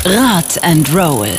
Rad and Roll.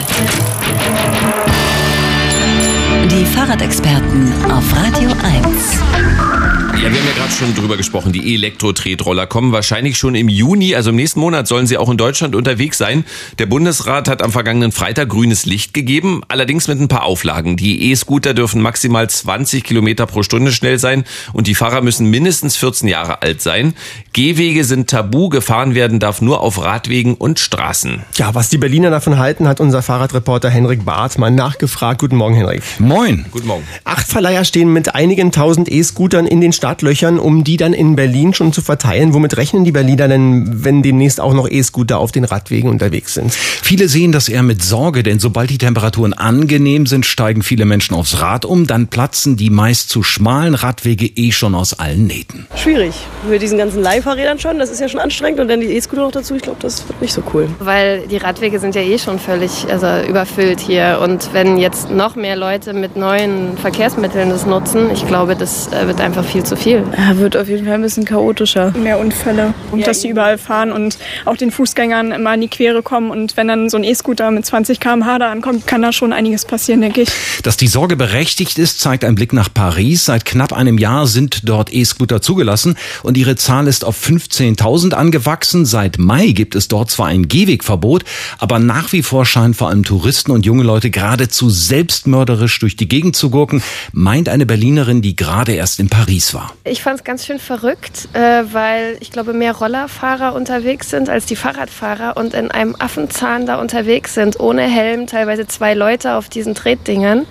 Die Fahrradexperten auf Radio 1. Ja, wir haben ja gerade schon drüber gesprochen, die Elektro-Tretroller kommen wahrscheinlich schon im Juni, also im nächsten Monat sollen sie auch in Deutschland unterwegs sein. Der Bundesrat hat am vergangenen Freitag grünes Licht gegeben, allerdings mit ein paar Auflagen. Die E-Scooter dürfen maximal 20 Kilometer pro Stunde schnell sein und die Fahrer müssen mindestens 14 Jahre alt sein. Gehwege sind tabu, gefahren werden darf nur auf Radwegen und Straßen. Ja, was die Berliner davon halten, hat unser Fahrradreporter Henrik Barth mal nachgefragt. Guten Morgen, Henrik. Moin. Guten Morgen. 8 Verleiher stehen mit einigen tausend E-Scootern in den Startlöchern, um die dann in Berlin schon zu verteilen. Womit rechnen die Berliner denn, wenn demnächst auch noch E-Scooter auf den Radwegen unterwegs sind? Viele sehen das eher mit Sorge, denn sobald die Temperaturen angenehm sind, steigen viele Menschen aufs Rad um. Dann platzen die meist zu schmalen Radwege schon aus allen Nähten. Schwierig. Mit diesen ganzen Leihfahrrädern schon, das ist ja schon anstrengend. Und dann die E-Scooter noch dazu, ich glaube, das wird nicht so cool. Weil die Radwege sind ja schon völlig überfüllt hier. Und wenn jetzt noch mehr Leute mit neuen Verkehrsmitteln das nutzen, ich glaube, das wird einfach viel zu viel. Ja, wird auf jeden Fall ein bisschen chaotischer. Mehr Unfälle und dass die überall fahren und auch den Fußgängern immer in die Quere kommen. Und wenn dann so ein E-Scooter mit 20 km/h da ankommt, kann da schon einiges passieren, denke ich. Dass die Sorge berechtigt ist, zeigt ein Blick nach Paris. Seit knapp einem Jahr sind dort E-Scooter zugelassen und ihre Zahl ist auf 15.000 angewachsen. Seit Mai gibt es dort zwar ein Gehwegverbot, aber nach wie vor scheinen vor allem Touristen und junge Leute geradezu selbstmörderisch durch die Gegend zu gurken, meint eine Berlinerin, die gerade erst in Paris war. Ich fand es ganz schön verrückt, weil ich glaube, mehr Rollerfahrer unterwegs sind als die Fahrradfahrer und in einem Affenzahn da unterwegs sind, ohne Helm, teilweise 2 Leute auf diesen Tretdingern.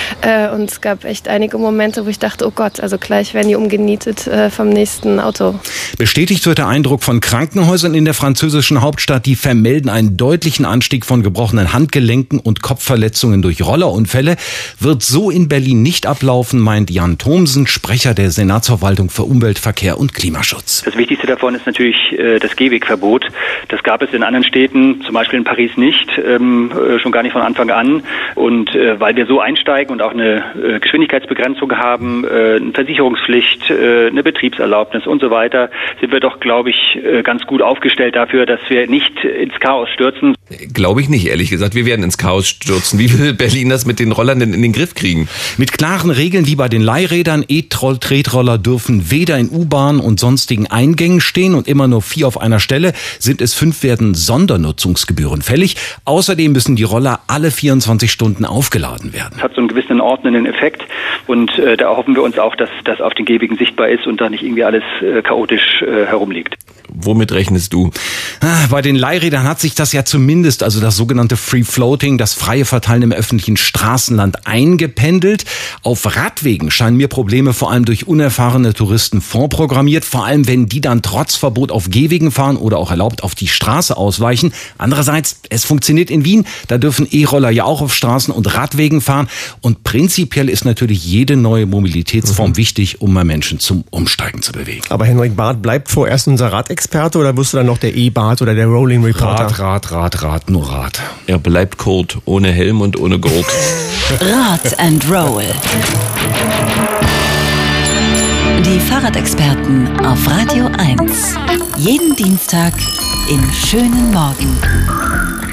Und es gab echt einige Momente, wo ich dachte, oh Gott, also gleich werden die umgenietet vom nächsten Auto. Bestätigt wird der Eindruck von Krankenhäusern in der französischen Hauptstadt, die vermelden einen deutlichen Anstieg von gebrochenen Handgelenken und Kopfverletzungen durch Rollerunfälle. Wird so in Berlin nicht ablaufen, meint Jan Thomsen, Sprecher der Senatsverwaltung für Umwelt, Verkehr und Klimaschutz. Das Wichtigste davon ist natürlich das Gehwegverbot. Das gab es in anderen Städten, zum Beispiel in Paris nicht, schon gar nicht von Anfang an. Und weil wir so einsteigen und auch eine Geschwindigkeitsbegrenzung haben, eine Versicherungspflicht, eine Betriebserlaubnis und so weiter, sind wir doch, glaube ich, ganz gut aufgestellt dafür, dass wir nicht ins Chaos stürzen. Glaube ich nicht, ehrlich gesagt. Wir werden ins Chaos stürzen. Wie will Berlin das mit den Rollern denn in den Griff kriegen? Mit klaren Regeln wie bei den Leihrädern. E-Tretroller dürfen weder in U-Bahn und sonstigen Eingängen stehen und immer nur 4 auf einer Stelle. Sind es 5, werden Sondernutzungsgebühren fällig. Außerdem müssen die Roller alle 24 Stunden aufgeladen werden. Das hat so einen gewissen ordnenden Effekt und da erhoffen wir uns auch, dass das auf den Gehwegen sichtbar ist und da nicht irgendwie alles chaotisch herumliegt. Womit rechnest du? Bei den Leihrädern hat sich das ja zumindest, also das sogenannte Free Floating, das freie Verteilen im öffentlichen Straßenland eingependelt. Auf Radwegen scheinen mir Probleme vor allem durch unerfahrene Touristen vorprogrammiert, vor allem wenn die dann trotz Verbot auf Gehwegen fahren oder auch erlaubt auf die Straße ausweichen. Andererseits, es funktioniert in Wien, da dürfen E-Roller ja auch auf Straßen und Radwegen fahren und prinzipiell ist natürlich jede neue Mobilitätsform wichtig, um mal Menschen zum Umsteigen zu bewegen. Aber Henrik Barth bleibt vorerst unser Radexperte oder wirst du dann noch der E-Barth oder der Rolling Reporter? Rad, nur Rad. Er bleibt Kurt, ohne Helm und ohne Gurt. Rad and Roll. Die Fahrradexperten auf Radio 1. Jeden Dienstag im schönen Morgen.